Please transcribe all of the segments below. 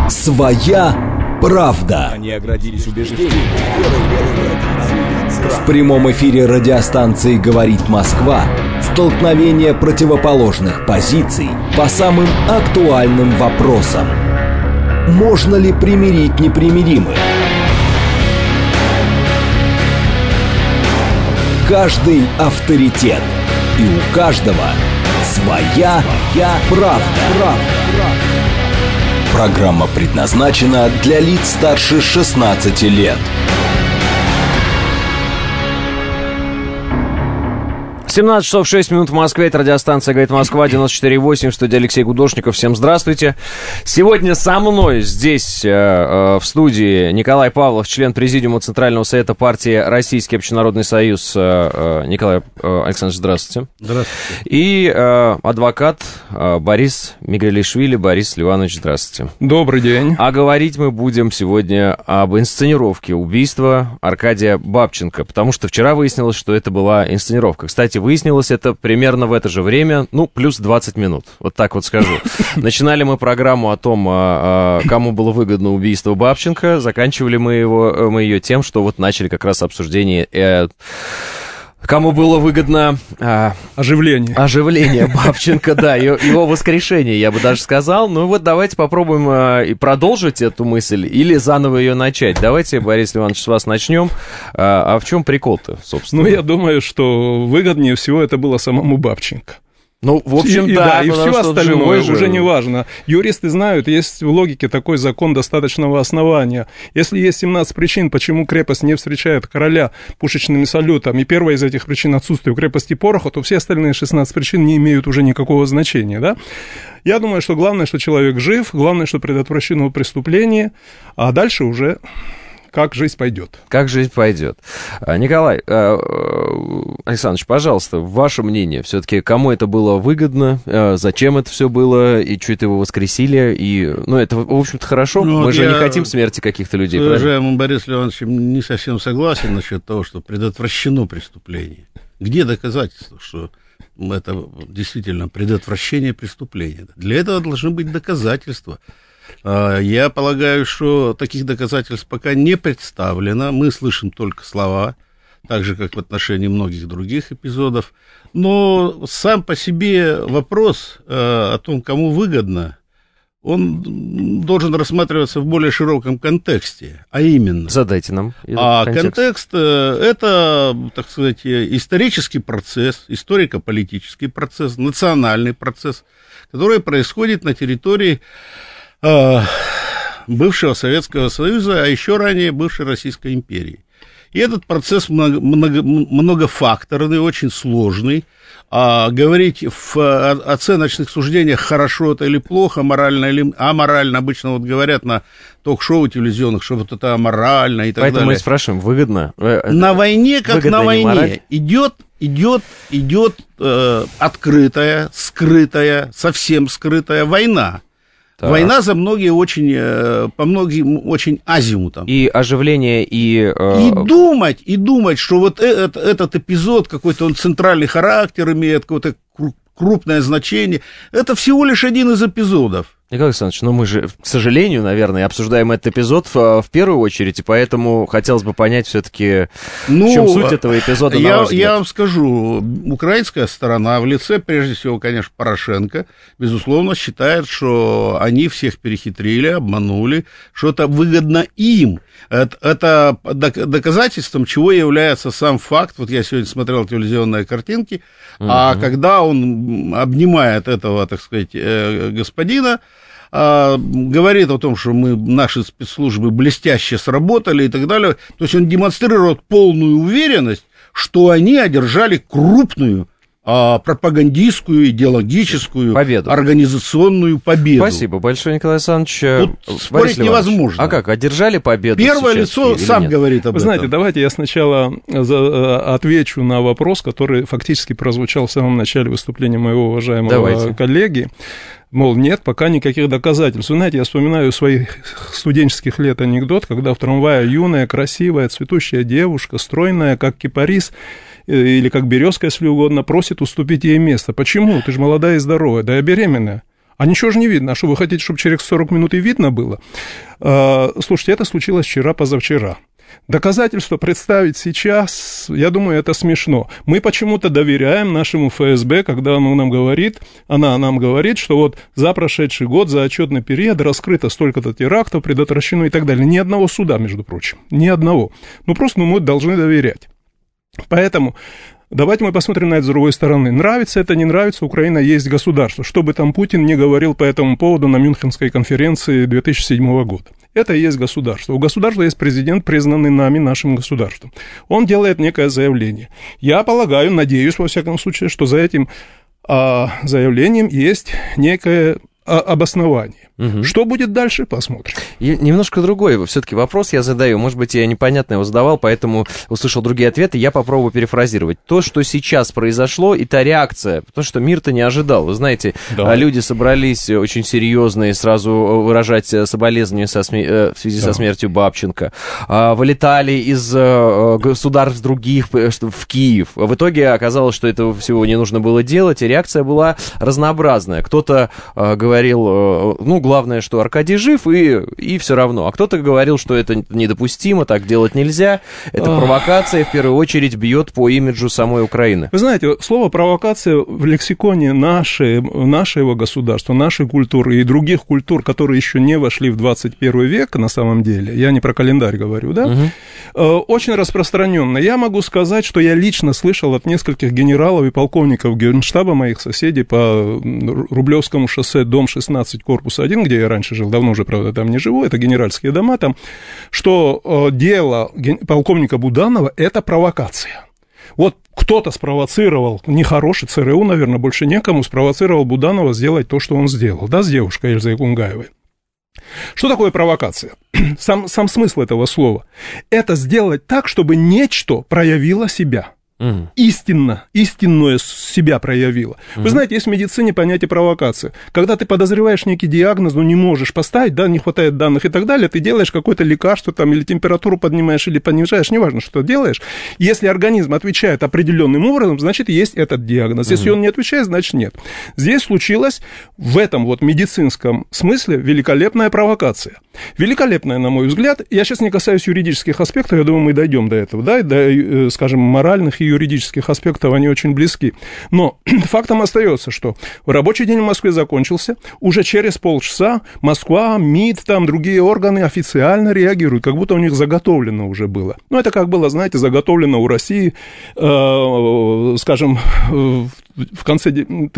Своя правда. Они оградились убеждением. В прямом эфире радиостанции «Говорит Москва» столкновение противоположных позиций по самым актуальным вопросам. Можно ли примирить непримиримых? Каждый авторитет. И у каждого своя правда. Программа предназначена для лиц старше 16 лет. 17 часов 6 минут в Москве. Это радиостанция «Говорит Москва», 94,8, в студии Алексей Гудошников. Всем здравствуйте. Сегодня со мной здесь, в студии, Николай Павлов, член Президиума Центрального совета партии «Российский общенародный союз». Николай Александрович, здравствуйте. Здравствуйте. И адвокат Борис Мигалишвили. Борис Ливанович, здравствуйте. Добрый день. А говорить мы будем сегодня об инсценировке убийства Аркадия Бабченко, потому что вчера выяснилось, что это была инсценировка. Кстати, выяснилось это примерно в это же время, плюс 20 минут, вот так вот скажу. Начинали мы программу о том, кому было выгодно убийство Бабченко, заканчивали мы ее тем, что вот начали как раз обсуждение... Кому было выгодно... Оживление Бабченко, да, его воскрешение, я бы даже сказал. Ну вот давайте попробуем и продолжить эту мысль или заново ее начать. Давайте, Борис Иванович, с вас начнем. А в чем прикол-то, собственно? Я думаю, что выгоднее всего это было самому Бабченко. В общем, и все остальное уже не важно. Юристы знают, есть в логике такой закон достаточного основания. Если есть 17 причин, почему крепость не встречает короля пушечными салютами, и первая из этих причин отсутствие у крепости пороха, то все остальные 16 причин не имеют уже никакого значения, да? Я думаю, что главное, что человек жив, главное, что предотвращено преступление, а дальше уже... Как жизнь пойдет. Как жизнь пойдет. Николай Александрович, пожалуйста, ваше мнение. Все-таки кому это было выгодно, зачем это все было, и что это его воскресили, и, это, в общем-то, хорошо. Мы же не хотим смерти каких-то людей. С уважаемым Борисом Ивановичем не совсем согласен насчет того, что предотвращено преступление. Где доказательства, что это действительно предотвращение преступления? Для этого должны быть доказательства. Я полагаю, что таких доказательств пока не представлено. Мы слышим только слова, так же, как в отношении многих других эпизодов. Но сам по себе вопрос о том, кому выгодно, он должен рассматриваться в более широком контексте. А именно... Задайте нам контекст — это, так сказать, исторический процесс, историко-политический процесс, национальный процесс, который происходит на территории бывшего Советского Союза, а еще ранее бывшей Российской империи. И этот процесс многофакторный, очень сложный. Говорить в оценочных суждениях, хорошо это или плохо, морально или аморально, обычно вот говорят на ток-шоу телевизионных, что вот это аморально и так далее. Поэтому мы спрашиваем, выгодно? На войне, как на войне, идет открытая, скрытая, совсем скрытая война. Так. Война за многие по многим очень азимутам. И оживление, и думать, что вот этот эпизод, какой-то он центральный характер имеет, какое-то крупное значение, это всего лишь один из эпизодов. Николай Александрович, мы же, к сожалению, наверное, обсуждаем этот эпизод в первую очередь, и поэтому хотелось бы понять все-таки, в чем суть этого эпизода, на ваш взгляд. Я вам скажу, украинская сторона в лице, прежде всего, конечно, Порошенко, безусловно, считает, что они всех перехитрили, обманули, что это выгодно им. Это доказательством чего является сам факт, вот я сегодня смотрел телевизионные картинки, когда он обнимает этого, так сказать, господина, говорит о том, что наши спецслужбы блестяще сработали и так далее. То есть он демонстрирует полную уверенность, что они одержали крупную пропагандистскую, идеологическую, победу. Организационную победу. Спасибо большое, Николай Александрович. Тут спорить невозможно. А как, одержали победу? Первое лицо сам говорит об этом. Вы знаете, давайте я сначала отвечу на вопрос, который фактически прозвучал в самом начале выступления моего уважаемого коллеги. Мол, нет, пока никаких доказательств. Вы знаете, я вспоминаю своих студенческих лет анекдот, когда в трамвае юная, красивая, цветущая девушка, стройная, как кипарис, или как березка, если угодно, просит уступить ей место. Почему? Ты же молодая и здоровая. Да я беременная. А ничего же не видно. А что, вы хотите, чтобы через 40 минут и видно было? Слушайте, это случилось вчера-позавчера. Доказательства представить сейчас, я думаю, это смешно. Мы почему-то доверяем нашему ФСБ, когда она нам говорит, что вот за прошедший год, за отчетный период раскрыто столько-то терактов, предотвращено и так далее. Ни одного суда, между прочим, ни одного. Просто мы должны доверять. Поэтому давайте мы посмотрим на это с другой стороны. Нравится это, не нравится, Украина есть государство. Что бы там Путин не говорил по этому поводу на Мюнхенской конференции 2007 года. Это и есть государство. У государства есть президент, признанный нами, нашим государством. Он делает некое заявление. Я полагаю, надеюсь, во всяком случае, что за этим заявлением есть некое обоснование. Угу. Что будет дальше, посмотрим. И немножко другой все-таки вопрос я задаю. Может быть, я непонятно его задавал, поэтому услышал другие ответы. Я попробую перефразировать. То, что сейчас произошло, и та реакция, потому что мир-то не ожидал. Вы знаете, да. Люди собрались очень серьезные сразу выражать соболезнования в связи со смертью Бабченко. Вылетали из государств других в Киев. В итоге оказалось, что этого всего не нужно было делать, и реакция была разнообразная. Кто-то говорил, главное, что Аркадий жив, и все равно. А кто-то говорил, что это недопустимо, так делать нельзя. Это провокация, в первую очередь, бьет по имиджу самой Украины. Вы знаете, слово «провокация» в лексиконе нашего государства, нашей культуры и других культур, которые еще не вошли в 21 век, на самом деле, я не про календарь говорю, да, очень распространенно. Я могу сказать, что я лично слышал от нескольких генералов и полковников Генштаба, моих соседей по Рублевскому шоссе, дом 16, корпус 1, где я раньше жил, давно уже, правда, там не живу, это генеральские дома там, что дело полковника Буданова – это провокация. Вот кто-то спровоцировал, нехороший ЦРУ, наверное, больше некому, спровоцировал Буданова сделать то, что он сделал, да, с девушкой Эльзой Кунгаевой. Что такое провокация? Сам смысл этого слова – это сделать так, чтобы нечто проявило себя. Истинное себя проявило. Вы знаете, есть в медицине понятие провокации. Когда ты подозреваешь некий диагноз, но не можешь поставить, да, не хватает данных и так далее, ты делаешь какое-то лекарство там, или температуру поднимаешь, или понижаешь, неважно, что делаешь. Если организм отвечает определенным образом, значит, есть этот диагноз. Если он не отвечает, значит, нет. Здесь случилась в этом вот медицинском смысле великолепная провокация. Великолепная, на мой взгляд. Я сейчас не касаюсь юридических аспектов, я думаю, мы дойдем до этого, да, до, скажем, моральных и юридических аспектов, они очень близки. Но фактом остается, что рабочий день в Москве закончился, уже через полчаса Москва, МИД, там другие органы официально реагируют, как будто у них заготовлено уже было. Ну, это как было, знаете, заготовлено у России, скажем, в конце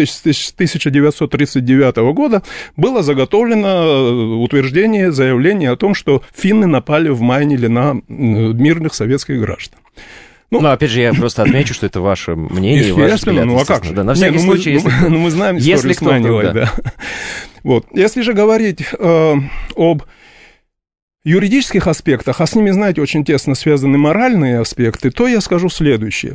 1939 года было заготовлено утверждение, заявление о том, что финны напали в Майниле на мирных советских граждан. Ну, опять же, я просто отмечу, что это ваше мнение и ваш взгляд. Ну, а как же? Да, на всякий случай, мы знаем историю с Майнилой, да. Вот. Если же говорить об юридических аспектах, а с ними, знаете, очень тесно связаны моральные аспекты, то я скажу следующее.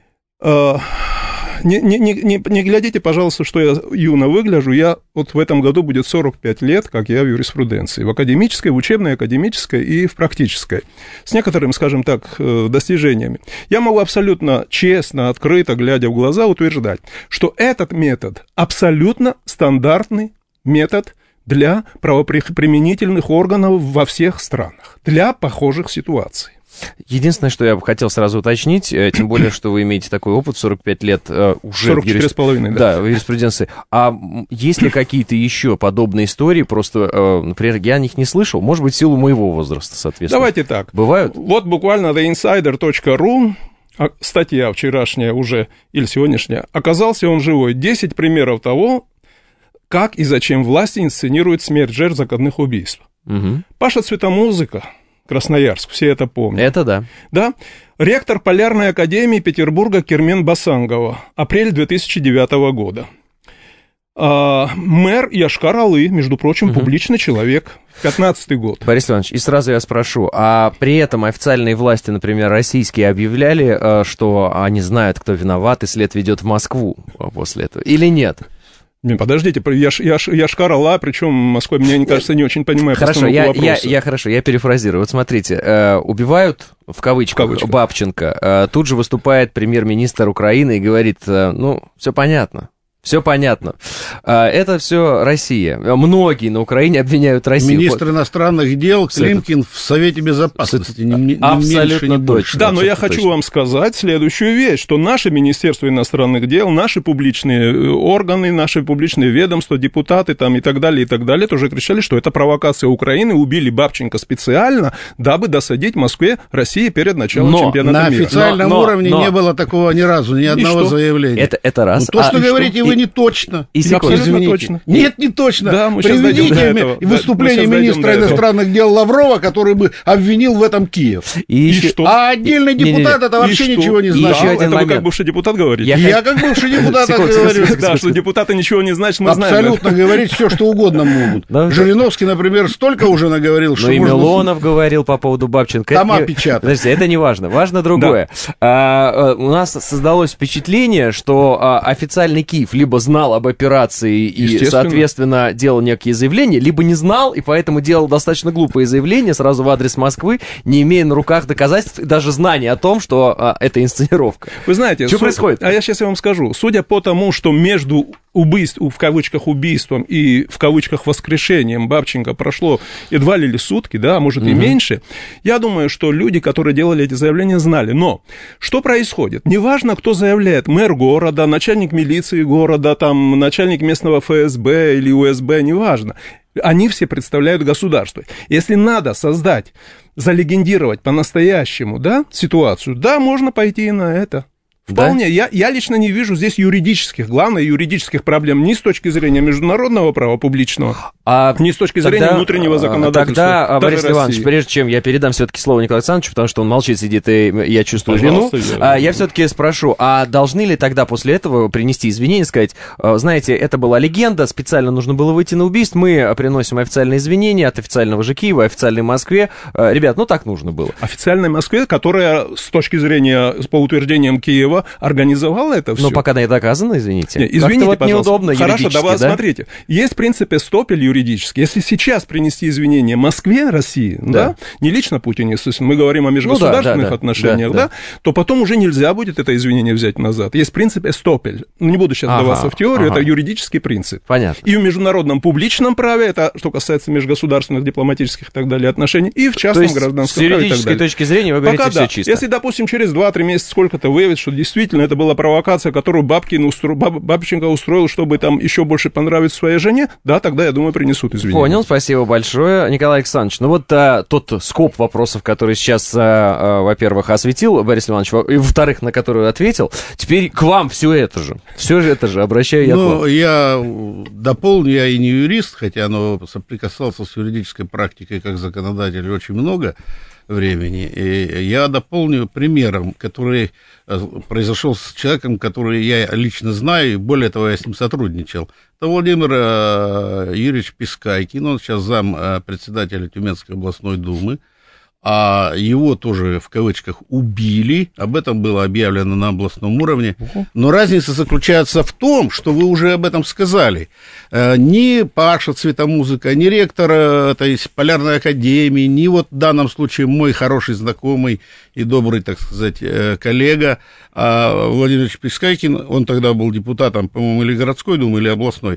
Не глядите, пожалуйста, что я юно выгляжу. Я вот в этом году будет 45 лет, как я в юриспруденции. В академической, в учебной, академической и в практической. С некоторыми, скажем так, достижениями. Я могу абсолютно честно, открыто, глядя в глаза, утверждать, что этот метод абсолютно стандартный метод для правоприменительных органов во всех странах. Для похожих ситуаций. Единственное, что я бы хотел сразу уточнить, тем более, что вы имеете такой опыт, 45 лет уже 44,5, да, в юриспруденции. А есть ли какие-то еще подобные истории? Просто, например, я о них не слышал, может быть, в силу моего возраста, соответственно. Давайте так. Бывают? Вот буквально theinsider.ru, статья вчерашняя уже, или сегодняшняя, оказался он живой. 10 примеров того, как и зачем власти инсценируют смерть жертв заказных убийств. Угу. Паша Цветомузыка, Красноярск, все это помнят. Это да. Да. Ректор Полярной академии Петербурга Кермен Басангова, апрель 2009 года. Мэр Йошкар-Олы, между прочим, публичный человек, 15-й год. Борис Иванович, и сразу я спрошу, а при этом официальные власти, например, российские, объявляли, что они знают, кто виноват, и след ведет в Москву после этого, или нет? Подождите, Йошкар-Ола, причем Москва, мне кажется, не очень понимаю постановку вопроса. Я перефразирую. Вот смотрите, убивают, в кавычках, Бабченко, тут же выступает премьер-министр Украины и говорит, ну, все понятно. Все понятно. Это все Россия. Многие на Украине обвиняют Россию. Министр иностранных дел Климкин в Совете Безопасности. Абсолютно точно. Да, но я хочу вам сказать следующую вещь, что наше Министерство иностранных дел, наши публичные органы, наши публичные ведомства, депутаты там и так далее, тоже кричали, что это провокация Украины, убили Бабченко специально, дабы досадить Москве, России перед началом чемпионата мира. На официальном уровне не было такого ни разу, ни одного заявления. Это раз. То, что говорите вы, не точно. Абсолютно точно. Нет, не точно. Да, приведите выступление министра иностранных дел Лаврова, который бы обвинил в этом Киев. И что? А отдельный депутат это вообще ничего не знает. Это вы как бывший депутат говорите? Я как бывший депутат так говорю. Да, что депутаты ничего не значат, мы знаем. Абсолютно говорить все, что угодно могут. Жириновский, например, столько уже наговорил, что и Милонов говорил по поводу Бабченко. Тома печатать. Подождите, это не важно. Важно другое. У нас создалось впечатление, что официальный Киев либо знал об операции и, соответственно, делал некие заявления, либо не знал, и поэтому делал достаточно глупые заявления сразу в адрес Москвы, не имея на руках доказательств и даже знания о том, что это инсценировка. Вы знаете, что происходит? А я сейчас вам скажу. Судя по тому, что между в кавычках убийством и в кавычках воскрешением Бабченко прошло едва ли сутки, да, а может и меньше, я думаю, что люди, которые делали эти заявления, знали. Но что происходит? Неважно, кто заявляет, мэр города, начальник милиции города, там, начальник местного ФСБ или УСБ, неважно. Они все представляют государство. Если надо создать, залегендировать по-настоящему, да, ситуацию, да, можно пойти и на это. Вполне. Да? Я лично не вижу здесь главных юридических проблем ни с точки зрения международного права публичного, ни с точки зрения внутреннего законодательства. Тогда, Борис Иванович, прежде чем я передам все-таки слово Николаю Александровичу, потому что он молчит, сидит, и я чувствую вину, я все-таки спрошу, а должны ли тогда после этого принести извинения, сказать, знаете, это была легенда, специально нужно было выйти на убийство, мы приносим официальные извинения от официального же Киева, официальной Москве. Ребят, так нужно было. Официальной Москве, которая с точки зрения, по утверждениям Киева, организовала это все. Но пока не доказано, извините. Извините, пожалуйста. Неудобно. Хорошо, давай, да? Смотрите. Есть, в принципе, стопель юридический. Если сейчас принести извинения Москве, России, да, не лично Путину, естественно, мы говорим о межгосударственных отношениях, да, то потом уже нельзя будет это извинение взять назад. Есть принцип эстопель. Не буду сейчас вдаваться в теорию, это юридический принцип. Понятно. И в международном публичном праве, это что касается межгосударственных, дипломатических и так далее отношений, и в частном гражданском праве. С юридической точки зрения вы говорите, все чисто. Если, допустим, через 2-3 месяца сколько-то выявят, что действительно это была провокация, которую Бабченко устроил, чтобы там еще больше понравиться своей жене, да, тогда, я думаю, принесут извинения. Понял, спасибо большое, Николай Александрович. Тот скоп вопросов, который сейчас, во-первых, осветил Борис Иванович, и, во-вторых, на который ответил, теперь к вам все это же, обращаю я к вам. Я дополню, я и не юрист, хотя соприкасался с юридической практикой как законодатель очень много времени. И я дополню примером, который произошел с человеком, который я лично знаю, и более того, я с ним сотрудничал. Это Владимир Юрьевич Пискайкин, он сейчас зам председателя Тюменской областной думы. А его тоже, в кавычках, убили, об этом было объявлено на областном уровне, но разница заключается в том, что вы уже об этом сказали, ни Паша Цветомузыка, ни ректор этой Полярной академии, ни в данном случае мой хороший знакомый и добрый, так сказать, коллега Владимир Ильич Пискайкин, он тогда был депутатом, по-моему, или городской думы, или областной,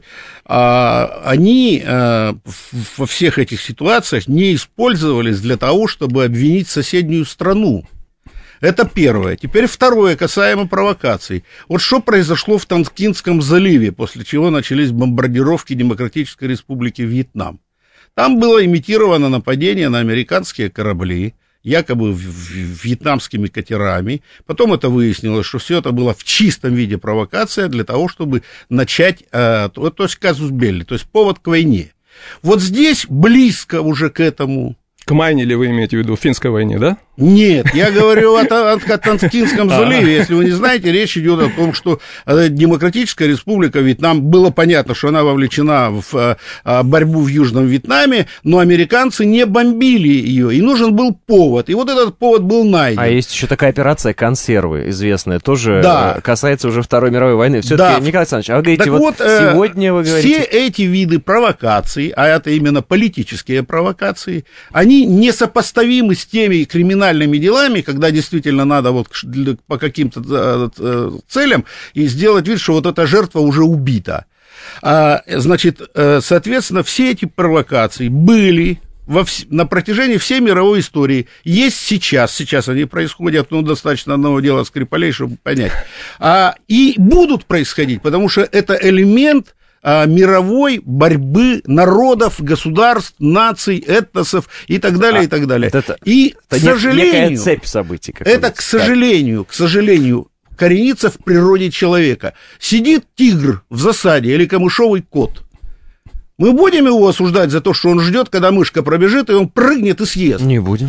они во всех этих ситуациях не использовались для того, чтобы обвинить соседнюю страну. Это первое. Теперь второе, касаемо провокаций. Вот что произошло в Тонкинском заливе, после чего начались бомбардировки Демократической Республики Вьетнам. Там было имитировано нападение на американские корабли, якобы вьетнамскими катерами. Потом это выяснилось, что все это было в чистом виде провокация для того, чтобы начать, то есть казус белли, то есть повод к войне. Вот здесь близко уже к этому. К Майне ли вы имеете в виду, в финской войне, да? Нет, я говорю о Тонкинском заливе. Если вы не знаете, речь идет о том, что Демократическая Республика Вьетнам, было понятно, что она вовлечена в борьбу в Южном Вьетнаме, но американцы не бомбили ее, и нужен был повод. И вот этот повод был найден. А есть еще такая операция «Консервы», известная, тоже касается уже Второй мировой войны. Все-таки, Николай Александрович, а вы говорите, сегодня вы говорите... Все эти виды провокаций, а это именно политические провокации, они они несопоставимы с теми криминальными делами, когда действительно надо вот по каким-то целям и сделать вид, что вот эта жертва уже убита. Значит, соответственно, все эти провокации были на протяжении всей мировой истории, есть сейчас они происходят, достаточно одного дела Скрипалей, чтобы понять, и будут происходить, потому что это элемент мировой борьбы народов, государств, наций, этносов и так далее, и так далее. И, к сожалению, некая цепь событий. Это, к сожалению, коренится в природе человека. Сидит тигр в засаде или камышовый кот. Мы будем его осуждать за то, что он ждет, когда мышка пробежит, и он прыгнет и съест? Не будем.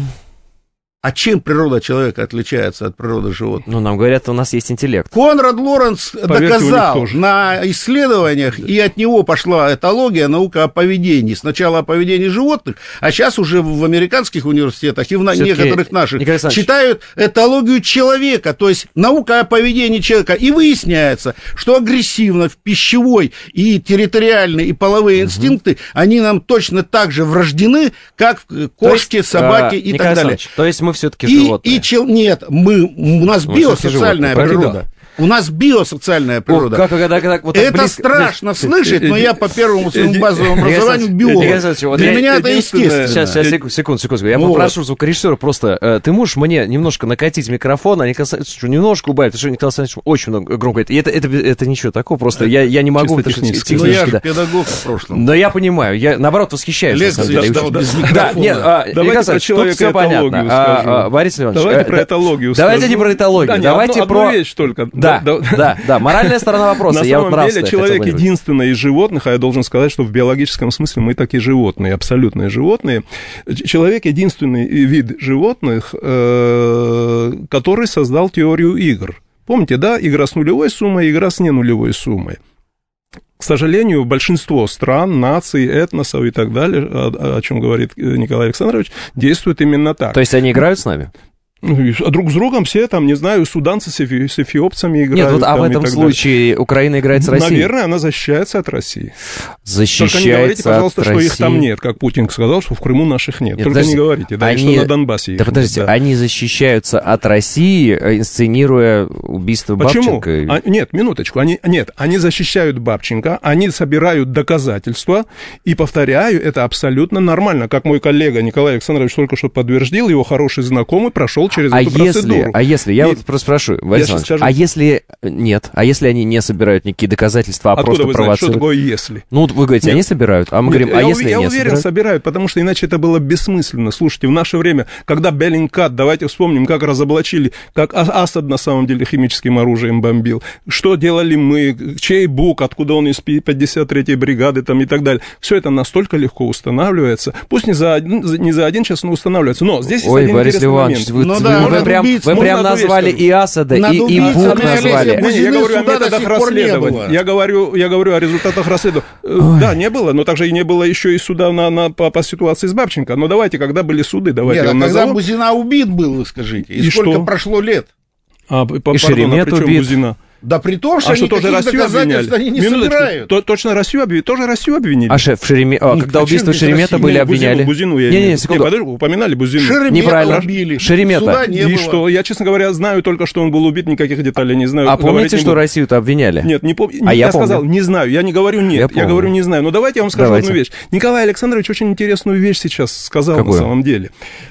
А чем природа человека отличается от природы животных? Ну, нам говорят, у нас есть интеллект. Конрад Лоренц доказал на исследованиях, и от него пошла этология, наука о поведении. Сначала о поведении животных, а сейчас уже в американских университетах и в некоторых наших читают этологию человека, то есть наука о поведении человека. И выясняется, что агрессивно в пищевой и территориальные и половые инстинкты, они нам точно так же врождены, как кошки, собаки и так далее. То есть мы все-таки животные. Нет, у нас биосоциальная природа. У нас биосоциальная природа. Это страшно слышать, но я по первому своему базовому образованию биолог. Для меня это естественно. Сейчас, секунду. Я попрошу звукорежиссера просто, ты можешь мне немножко накатить микрофон, а Николай Александрович немножко убавить, потому что Николай Александрович очень много громко говорит. И это ничего такого, просто я не могу... технически. Но я же педагог в прошлом. Но я понимаю, я наоборот восхищаюсь. Лекции читал без микрофона. Давайте про человека-этологию скажу. Борис Леонович, давайте про этологию скажу. Давайте не про этологию, давайте про... Одну вещь только. Да, моральная сторона вопроса. На самом деле человек единственный из животных, а я должен сказать, что в биологическом смысле мы такие животные, абсолютные животные. Человек единственный вид животных, который создал теорию игр. Помните, да, игра с нулевой суммой, игра с ненулевой суммой. К сожалению, большинство стран, наций, этносов и так далее, о чем говорит Николай Александрович, действуют именно так. То есть они играют с нами? Друг с другом все, там, не знаю, суданцы с эфиопцами играют. Нет, вот, а в этом случае Украина играет с Россией? Наверное, она защищается от России. Защищается только не говорите, пожалуйста, от что России. их там нет, как Путин сказал, что в Крыму наших нет. Только не говорите, да, и что на Донбассе их нет. Да подождите, они защищаются от России, инсценируя убийство Бабченко? Почему? Нет, минуточку. Они защищают Бабченко, они собирают доказательства, и, повторяю, это абсолютно нормально. Как мой коллега Николай Александрович только что подтвердил, его хороший знакомый прошел через эту процедуру. Я вот просто спрошу, Борис Иванович, если они не собирают никакие доказательства, а просто провоцируют? Откуда вы знаете, что такое «если»? Ну, вы говорите, они собирают, а мы говорим, если не собирают? Я уверен, собирают, потому что иначе это было бессмысленно. Слушайте, в наше время, когда Беллингкат, давайте вспомним, как разоблачили, как Асад на самом деле химическим оружием бомбил, что делали мы, чей Бук, откуда он из 53-й бригады там, и так далее. Все это настолько легко устанавливается. Пусть не за один час, но устанавливается. Но здесь есть один интересный момент. Вы прям назвали и Асада, и Бук назвали. Я говорю о методах расследования. Я говорю о результатах расследования. Да, не было, но также и не было еще и суда по ситуации с Бабченко. Но давайте, когда были суды, давайте я вам назову. Когда Бузина убит был, вы скажите. И сколько прошло лет? И Шеремет убит. Бузина? Да при том, что они тоже таких доказательств они не собирают. Точно Россию обвинили. Когда убийство Шеремета были обвиняли? Бузину упоминали Бузину. Шеремета убили. Шеремета. И что? Я, честно говоря, знаю только, что он был убит, никаких деталей не знаю. А помните, что Россию-то обвиняли? Нет, не помню. Я сказал, не знаю. Я не говорю нет, я говорю не знаю. Но давайте я вам скажу одну вещь. Николай Александрович очень интересную вещь сейчас сказал на самом деле.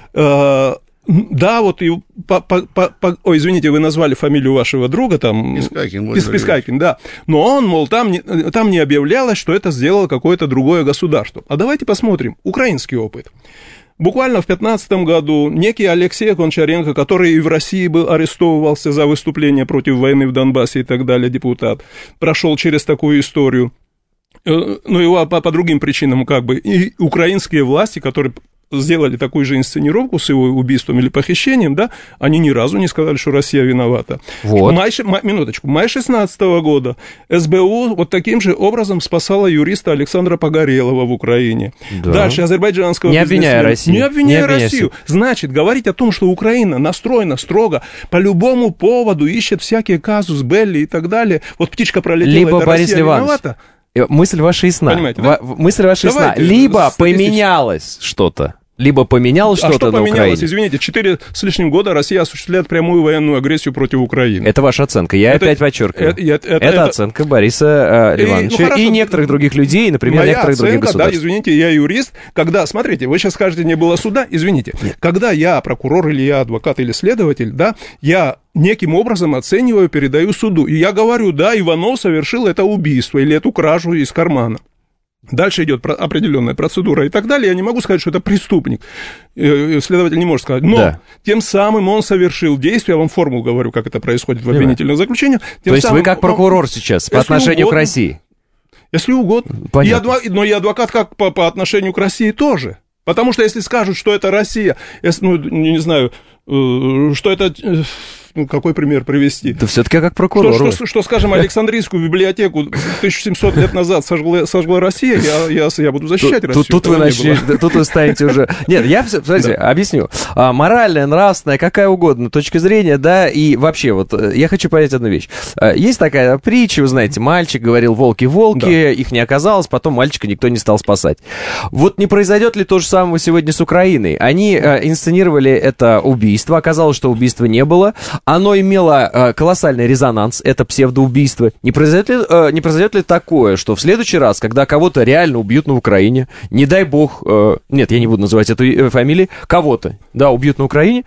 Да, вот и извините, вы назвали фамилию вашего друга, там... Пискакин, да. Но он, мол, там не объявлялось, что это сделало какое-то другое государство. А давайте посмотрим. Украинский опыт. Буквально в 2015 году некий Алексей Гончаренко, который и в России арестовывался за выступление против войны в Донбассе и так далее, депутат, прошел через такую историю. Но его по другим причинам как бы. И украинские власти, которые... сделали такую же инсценировку с его убийством или похищением, да, они ни разу не сказали, что Россия виновата. Вот. Май 2016 года СБУ вот таким же образом спасала юриста Александра Погорелова в Украине. Да. Дальше азербайджанского бизнесмена. Не обвиняя Россию. Значит, говорить о том, что Украина настроена строго, по любому поводу ищет всякие казус белли и так далее, вот птичка пролетела, либо это Борис Россия виновата. Мысль ваша ясна. Понимаете, да? Мысль ваша ясна. Либо поменялось что-то Либо поменялось что-то на Украине? Поменялось? Извините, 4 с лишним года Россия осуществляет прямую военную агрессию против Украины. Это ваша оценка. Я опять подчеркиваю. Это оценка Бориса Ливановича и некоторых других людей, например, некоторых других государств. Да, извините, я юрист. Когда, смотрите, вы сейчас скажете, не было суда, извините. Нет. Когда я прокурор или я адвокат или следователь, да, я неким образом оцениваю, передаю суду. И я говорю, да, Иванов совершил это убийство или эту кражу из кармана. Дальше идет определенная процедура и так далее. Я не могу сказать, что это преступник. Следователь не может сказать. Но тем самым он совершил действие, я вам формулу говорю, как это происходит в обвинительном заключении. То есть вы как прокурор сейчас по отношению к России? Если угодно. Но и адвокат как по отношению к России тоже. Потому что если скажут, что это Россия, не знаю, что это... какой пример привести? Да все-таки как прокурор. Что, скажем, Александрийскую библиотеку 1700 лет назад сожгла Россия, я буду защищать Россию. Тут вы станете уже... Нет, смотрите, объясню. Моральная, нравственная, какая угодно точка зрения, да, и вообще вот я хочу понять одну вещь. Есть такая притча, вы знаете, мальчик говорил волки-волки, их не оказалось, потом мальчика никто не стал спасать. Вот не произойдет ли то же самое сегодня с Украиной? Они инсценировали это убийство, оказалось, что убийства не было. Оно имело колоссальный резонанс, это псевдоубийство. Не произойдет ли такое, что в следующий раз, когда кого-то реально убьют на Украине, не дай бог, нет, я не буду называть эту фамилию, кого-то, да, убьют на Украине,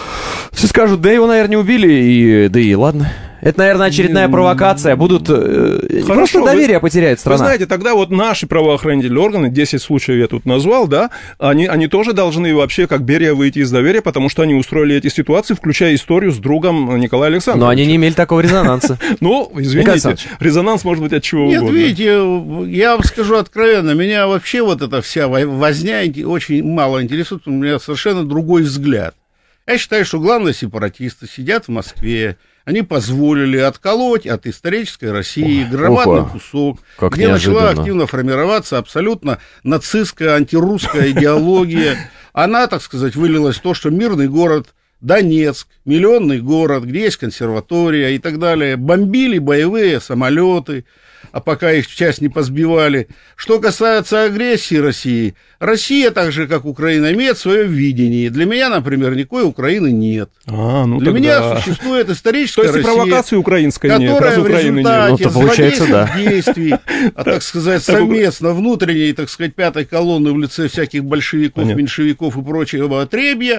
все скажут, да его, наверное, не убили, да и ладно. Это, наверное, очередная провокация. Будут... Просто доверие потеряет страна. Вы знаете, тогда вот наши правоохранительные органы, 10 случаев я тут назвал, да, они тоже должны вообще как Берия выйти из доверия, потому что они устроили эти ситуации, включая историю с другом Николая Александровича. Но они не имели такого резонанса. Ну, извините, резонанс может быть от чего угодно. Нет, видите, я вам скажу откровенно, меня вообще вот эта вся возня очень мало интересует, у меня совершенно другой взгляд. Я считаю, что главные сепаратисты сидят в Москве, они позволили отколоть от исторической России громадный кусок, где начала активно формироваться абсолютно нацистская, антирусская идеология. Она, так сказать, вылилась в то, что мирный город Донецк, миллионный город, где есть консерватория и так далее, бомбили боевые самолеты, а пока их часть не позбивали. Что касается агрессии России, Россия, так же, как Украина, имеет свое видение. Для меня, например, никакой Украины нет. Для меня существует историческая Россия, провокации украинской которая в результате взаимодействия действий, так сказать, совместно внутренней, так сказать, пятой колонны в лице всяких большевиков, меньшевиков и прочего отребья,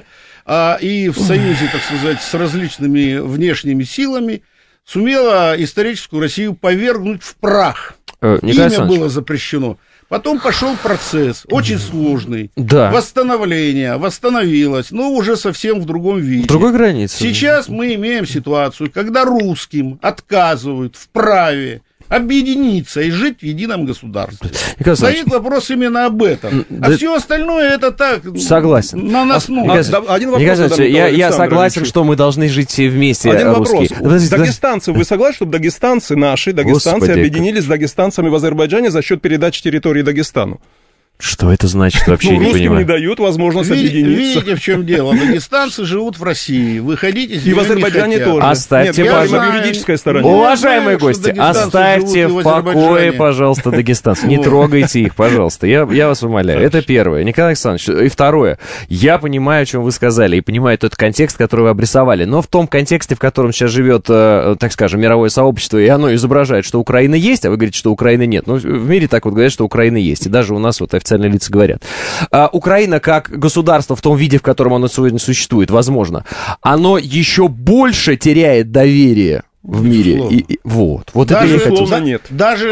и в союзе, так сказать, с различными внешними силами, сумела историческую Россию повергнуть в прах. Имя было запрещено. Потом пошел процесс, очень сложный. Восстановление, восстановилось, но уже совсем в другом виде. В другой границе. Сейчас мы имеем ситуацию, когда русским отказывают в праве объединиться и жить в едином государстве. Стоит вопрос именно об этом. А все остальное это так. Согласен. Один вопрос. Я согласен, что мы должны жить все вместе. Один вопрос. Дагестанцы, вы согласны, чтобы дагестанцы объединились с дагестанцами в Азербайджане за счет передачи территории Дагестану? Что это значит, вообще не понимаю. Русским не дают возможность объединиться. Видите, в чем дело? Дагестанцы живут в России. Выходите, и в Азербайджане тоже. Оставьте, юридической стороне. Уважаемые гости, оставьте в покое, пожалуйста, дагестанцев. Не трогайте их, пожалуйста. Я вас умоляю. Это первое. Николай Александрович. И второе. Я понимаю, о чем вы сказали, и понимаю тот контекст, который вы обрисовали. Но в том контексте, в котором сейчас живет, так скажем, мировое сообщество, и оно изображает, что Украина есть, а вы говорите, что Украины нет. Ну, в мире так вот говорят, что Украина есть. И даже у нас вот официальные лица говорят. Украина как государство в том виде, в котором оно сегодня существует, возможно, оно еще больше теряет доверие в мире. Вот даже, это я хотел. Нет.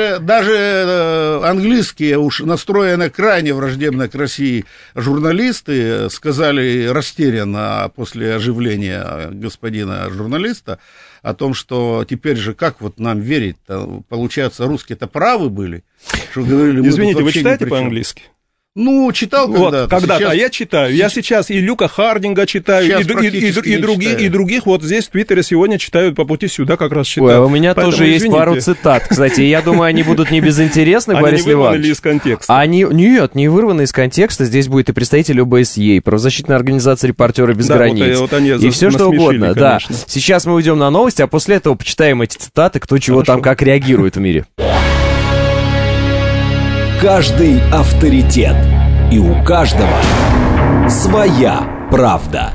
Даже английские, уж настроены крайне враждебно к России журналисты, сказали растерянно после оживления господина журналиста о том, что теперь же как вот нам верить-то? Получается, русские-то правы были, что говорили, извините, вы читаете по-английски? Ну, читал когда-то. Когда-то, а я читаю. Я сейчас и Люка Хардинга читаю, и других вот здесь в Твиттере сегодня читаю по пути сюда, как раз читаю. Ой, у меня поэтому, тоже есть пару цитат, кстати. Я думаю, они будут не безинтересны, Борис Ливанович. Они вырваны из контекста? Нет, не вырваны из контекста. Здесь будет и представитель ОБСЕ, и правозащитная организация «Репортеры без границ». И все что угодно. Да. Сейчас мы уйдем на новости, а после этого почитаем эти цитаты, кто чего там как реагирует в мире. Каждый авторитет. И у каждого Своя правда.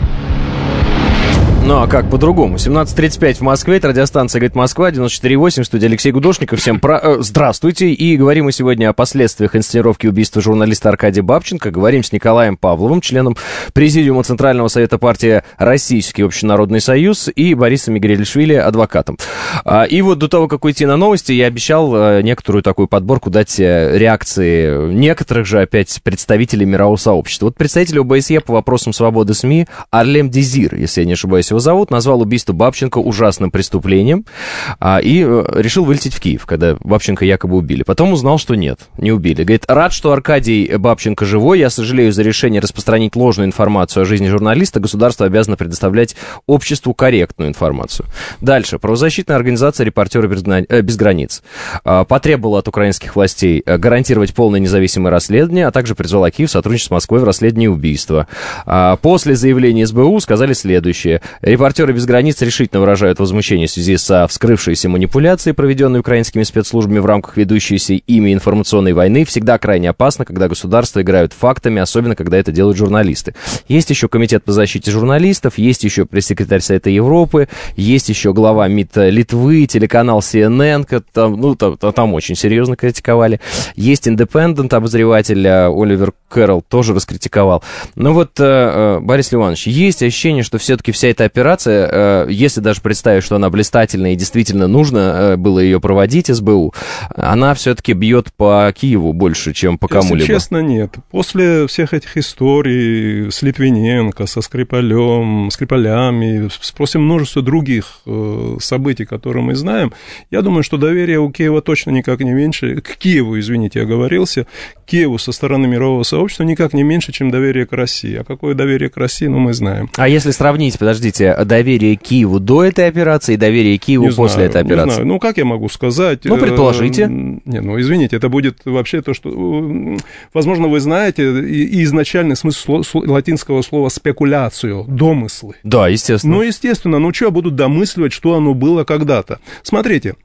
Ну, а как по-другому? 17:35 в Москве, это радиостанция «Говорит Москва», 94.8, в студии Алексей Гудошников. Всем здравствуйте. И говорим мы сегодня о последствиях инсценировки убийства журналиста Аркадия Бабченко. Говорим с Николаем Павловым, членом Президиума Центрального совета партии «Российский общенародный союз», и Борисом Мигрелишвили, адвокатом. И вот до того, как уйти на новости, я обещал некоторую такую подборку дать реакции некоторых же опять представителей мирового сообщества. Вот представитель ОБСЕ по вопросам свободы СМИ Арлем Дезир, если я не ошибаюсь, его зовут, назвал убийство Бабченко ужасным преступлением и решил вылететь в Киев, когда Бабченко якобы убили. Потом узнал, что нет, не убили. Говорит, рад, что Аркадий Бабченко живой, я сожалею за решение распространить ложную информацию о жизни журналиста, государство обязано предоставлять обществу корректную информацию. Дальше. Правозащитная организация «Репортеры без границ» потребовала от украинских властей гарантировать полное независимое расследование, а также призвала Киев сотрудничать с Москвой в расследовании убийства. После заявления СБУ сказали следующее. «Репортеры без границ» решительно выражают возмущение в связи со вскрывшейся манипуляцией, проведенной украинскими спецслужбами в рамках ведущейся ими информационной войны. Всегда крайне опасно, когда государства играют фактами, особенно когда это делают журналисты. Есть еще Комитет по защите журналистов, есть еще пресс-секретарь Совета Европы, есть еще глава МИД Литвы, телеканал CNN, там очень серьезно критиковали. Есть Independent, обозреватель Оливер Кэрролл тоже раскритиковал. Но вот, Борис Ливанович, есть ощущение, что все-таки вся эта операция, если даже представить, что она блистательная и действительно нужно было ее проводить, СБУ, она все-таки бьет по Киеву больше, чем по кому-либо. Если честно, нет. После всех этих историй с Литвиненко, со Скрипалями, после множества других событий, которые мы знаем, я думаю, что доверие у Киева точно никак не меньше, к Киеву, извините, я оговорился, к Киеву со стороны мирового сообщества никак не меньше, чем доверие к России. А какое доверие к России, мы знаем. А если сравнить, подождите, доверие Киеву до этой операции и доверие Киеву после этой операции? Не знаю. Как я могу сказать? Предположите. Извините, это будет вообще то, что... Возможно, вы знаете изначальный смысл латинского слова «спекуляцию», домыслы. Да, естественно. Естественно, что будут домысливать, что оно было когда-то. Смотрите.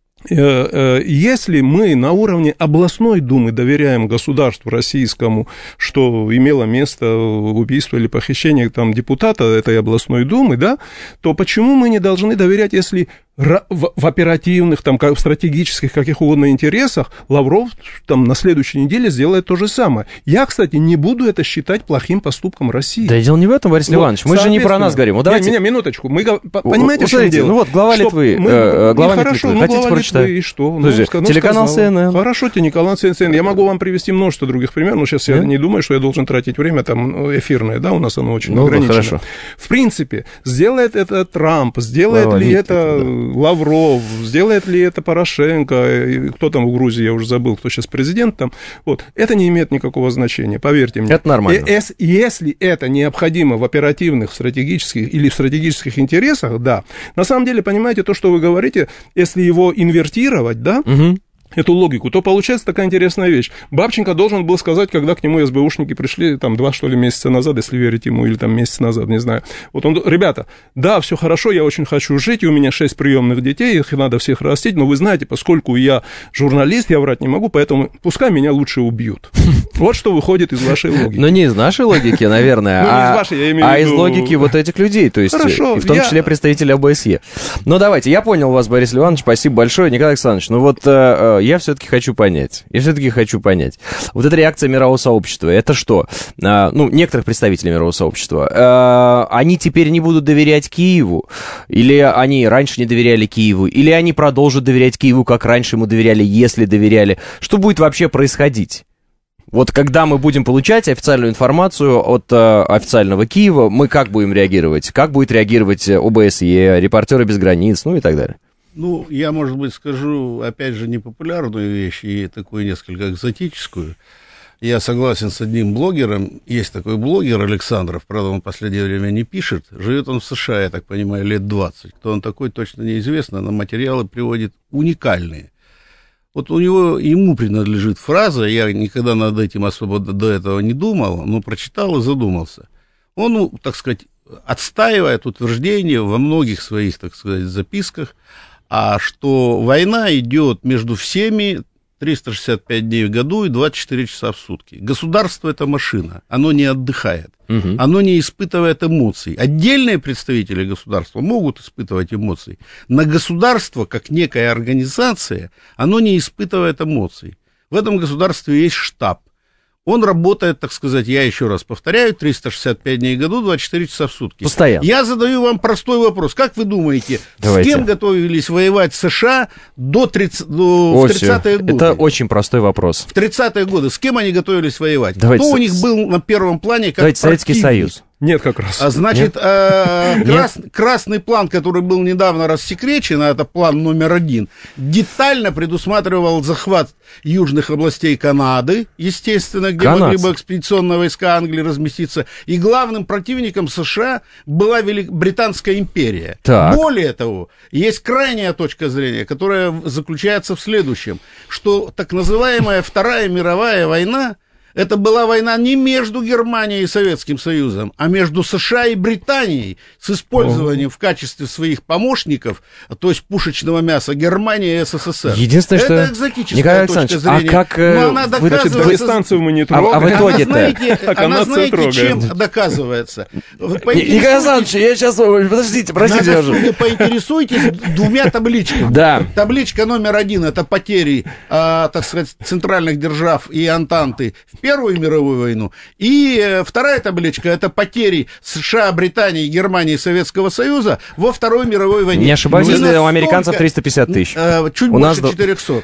Если мы на уровне областной думы доверяем государству российскому, что имело место убийство или похищение депутата этой областной думы, да, то почему мы не должны доверять, если в оперативных, в стратегических, каких угодно интересах Лавров на следующей неделе сделает то же самое. Я, кстати, не буду это считать плохим поступком России. Да дело не в этом, Борис Иванович, мы же не про нас говорим. Давайте... Минуточку, понимаете, что дело? Глава Литвы, хотите прочитать? И что? Телеканал CNN. Хорошо, телеканал CNN. Я могу вам привести множество других примеров, но сейчас я не думаю, что я должен тратить время эфирное, да, у нас оно очень ограничено. Хорошо. В принципе, сделает это Трамп, сделает ли это Лавров, сделает ли это Порошенко, кто там в Грузии, я уже забыл, кто сейчас президент там, это не имеет никакого значения, поверьте мне. Это нормально. Если это необходимо в оперативных, стратегических или в стратегических интересах, да. На самом деле, понимаете, то, что вы говорите, если его инвертировать, да, эту логику, то получается такая интересная вещь. Бабченко должен был сказать, когда к нему СБУшники пришли, 2, что ли, месяца назад, если верить ему, или месяц назад, не знаю. Ребята, да, все хорошо, я очень хочу жить, и у меня 6 приемных детей, их надо всех растить, но вы знаете, поскольку я журналист, я врать не могу, поэтому пускай меня лучше убьют. Вот что выходит из вашей логики. Но не из нашей логики, наверное, а из логики вот этих людей, то есть, в том числе представителей ОБСЕ. Ну, давайте, я понял вас, Борис Иванович, спасибо большое. Николай Александрович, я все-таки хочу понять. Вот эта реакция мирового сообщества, это что? Некоторых представителей мирового сообщества. Они теперь не будут доверять Киеву? Или они раньше не доверяли Киеву? Или они продолжат доверять Киеву, как раньше ему доверяли, если доверяли? Что будет вообще происходить? Вот когда мы будем получать официальную информацию от официального Киева, мы как будем реагировать? Как будет реагировать ОБСЕ, Репортеры без границ, и так далее? Я, может быть, скажу, опять же, непопулярную вещь и такую несколько экзотическую. Я согласен с одним блогером. Есть такой блогер Александров, правда, он в последнее время не пишет. Живет он в США, я так понимаю, лет 20. Кто он такой, точно неизвестно, но материалы приводит уникальные. Ему принадлежит фраза, я никогда над этим особо до этого не думал, но прочитал и задумался. Он, так сказать, отстаивает утверждение во многих своих, так сказать, записках, что война идет между всеми 365 дней в году и 24 часа в сутки. Государство — это машина, оно не отдыхает, оно не испытывает эмоций. Отдельные представители государства могут испытывать эмоции, но государство, как некая организация, оно не испытывает эмоций. В этом государстве есть штаб. Он работает, так сказать, я еще раз повторяю, 365 дней в году, 24 часа в сутки. Постоянно. Я задаю вам простой вопрос. Как вы думаете, с кем готовились воевать США в 30-е годы? Это очень простой вопрос. В 30-е годы с кем они готовились воевать? Давайте, кто у них был на первом плане как давайте Советский Союз. Нет, как раз. Значит, красный план, который был недавно рассекречен, а это план номер 1, детально предусматривал захват южных областей Канады, естественно, где могли бы экспедиционные войска Англии разместиться. И главным противником США была Британская империя. Так. Более того, есть крайняя точка зрения, которая заключается в следующем, что так называемая Вторая мировая война — это была война не между Германией и Советским Союзом, а между США и Британией с использованием в качестве своих помощников, то есть пушечного мяса, Германии и СССР. Единственное, что... Это экзотическая точка зрения. А как... Но она доказывается... Дистанцию мы не трогаем. А в итоге-то... Она, знаете, чем доказывается? Николай Александрович, я сейчас... Подождите, простите. Надо, поинтересуйтесь двумя табличками. Да. Табличка номер 1 — это потери, так сказать, центральных держав и Антанты в Первую мировую войну, и вторая табличка — это потери США, Британии, Германии и Советского Союза во Второй мировой войне. Не ошибаюсь, если у американцев 350 тысяч. Чуть больше 400.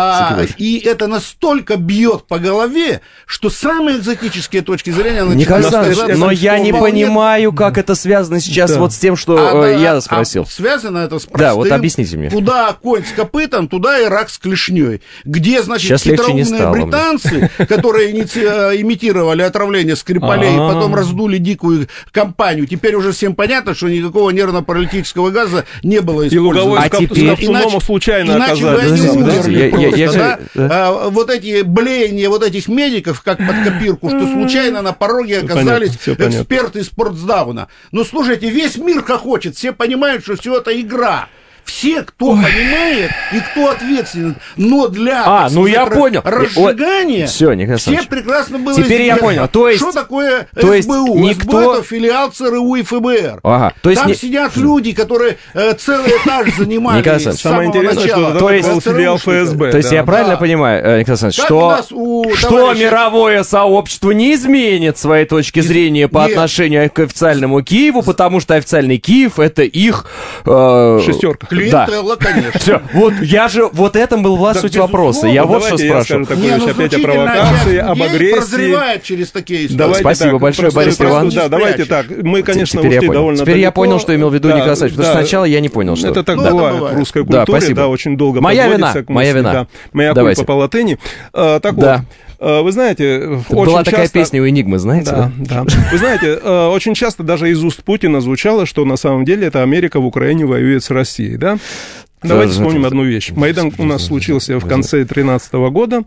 И это настолько бьет по голове, что самые экзотические точки зрения начинают... Но я не понимаю, как это связано сейчас вот с тем, что я спросил. Связано это с простым. Да, вот объясните мне. Куда конь с копытом, туда и рак с клешней. Где, значит, хитроумные британцы, которые имитировали отравление Скрипалей, потом раздули дикую кампанию. Теперь уже всем понятно, что никакого нервно-паралитического газа не было использовано. А теперь... случайно иначе бы они умерли просто. Вот эти блеяния вот этих медиков, как под копирку, что случайно на пороге оказались эксперты из Портсдауна. Но слушайте, весь мир хохочет, все понимают, что все это игра. Все, кто понимает и кто ответственен, но для разжигания все прекрасно было теперь известно, я понял. То есть, что такое СБУ. СБУ — это филиал ЦРУ и ФБР. То есть там сидят люди, которые целый этаж занимали с самого начала. То есть филиал ФСБ. То есть я правильно понимаю, Николай Александрович, что мировое сообщество не изменит своей точки зрения по отношению к официальному Киеву, потому что официальный Киев — это их... шестерка. Клиентелла, конечно. Все, вот этом была суть вопроса. Я вот что спрашиваю. Опять о провокации, об агрессии. Прозревает через такие истории. Спасибо большое, Борис Иванович. Да, давайте так. Мы, конечно, ушли довольно далеко. Теперь я понял, что имел в виду Николай Александрович, потому что сначала я не понял, что... Это так бывает в русской культуре, да, очень долго подводится к мысли. Моя вина. Моя кульпа по латыни. Так вот. Вы знаете, была такая песня у Энигмы, знаете? Да. Вы знаете, очень часто даже из уст Путина звучало, что на самом деле это Америка в Украине воюет с Россией, да? Давайте вспомним одну вещь. Майдан у нас случился в конце 2013 года.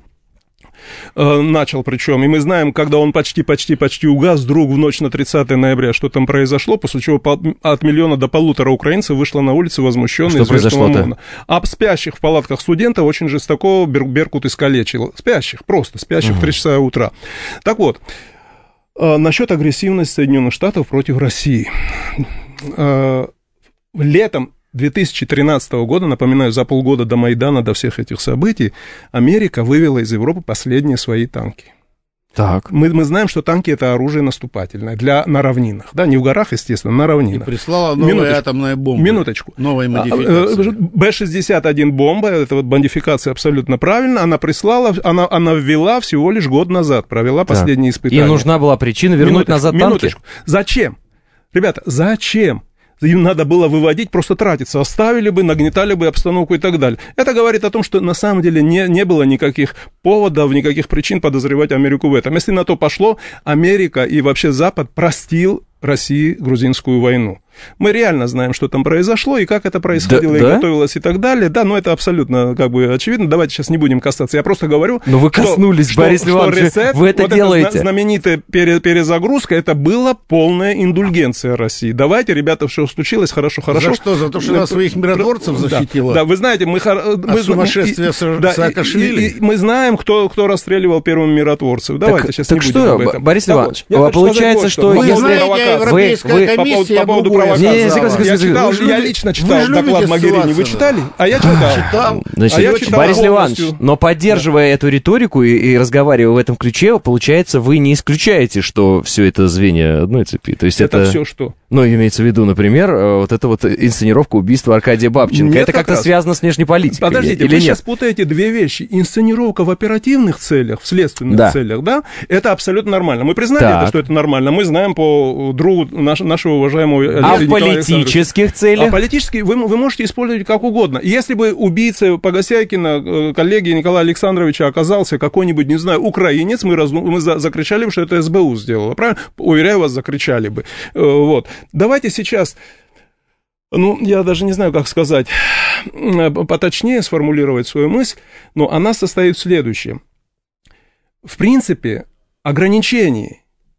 Начал причем, и мы знаем, когда он почти угас, вдруг в ночь на 30 ноября, что там произошло, после чего от 1 миллиона до 1,5 украинцев вышло на улицы возмущенные. Что произошло-то? А спящих в палатках студентов очень жестоко Беркут искалечил. Спящих 3 часа утра. Так вот, насчет агрессивности Соединенных Штатов против России. Летом 2013 года, напоминаю, за полгода до Майдана, до всех этих событий, Америка вывела из Европы последние свои танки. Так. Мы знаем, что танки — это оружие наступательное на равнинах. Да, не в горах, естественно, на равнинах. И прислала новые атомные бомбы. Минуточку. Новые модификации. Б-61 бомба, это вот модификация абсолютно правильно, она прислала, она ввела всего лишь год назад, провела последние испытания. И нужна была причина вернуть назад танки? Зачем? Ребята, зачем? Им надо было выводить, просто тратиться. Оставили бы, нагнетали бы обстановку и так далее. Это говорит о том, что на самом деле не было никаких поводов, никаких причин подозревать Америку в этом. Если на то пошло, Америка и вообще Запад простил России грузинскую войну. Мы реально знаем, что там произошло, и как это происходило, и готовилось, и так далее. Да, но это абсолютно как бы очевидно. Давайте сейчас не будем касаться. Я просто говорю, но вы коснулись, Борис Иванович, вы это делаете. Эта знаменитая перезагрузка, это была полная индульгенция России. Давайте, ребята, что случилось, хорошо. За что? За то, что она своих миротворцев защитила? Да, вы знаете, мы сумасшествие Саакашвили? Мы знаем, кто расстреливал первым миротворцев. Давайте сейчас не будем об этом. Борис Иванович, получается, что вы знаете, Европейская комиссия по поводу я лично читал доклад Могерини. Вы читали? А я читал. Значит, Борис Иванович, но поддерживая эту риторику и разговаривая в этом ключе, получается, вы не исключаете, что все это звенья одной цепи. То есть это все что? Ну, имеется в виду, например, вот эта вот инсценировка убийства Аркадия Бабченко. Это как-то связано с внешней политикой. Подождите, вы сейчас путаете две вещи. Инсценировка в оперативных целях, в следственных целях, да, это абсолютно нормально. Мы признали, что это нормально. Мы знаем по другу нашего уважаемого Алексея Николаевича. Политических целях? А политические вы можете использовать как угодно. Если бы убийцей Погосяйкина, коллеги Николая Александровича, оказался какой-нибудь, не знаю, украинец, мы закричали бы, что это СБУ сделало. Правильно? Уверяю вас, закричали бы. Вот. Давайте сейчас, я даже не знаю, как сказать, поточнее сформулировать свою мысль, но она состоит в следующем. В принципе, ограничений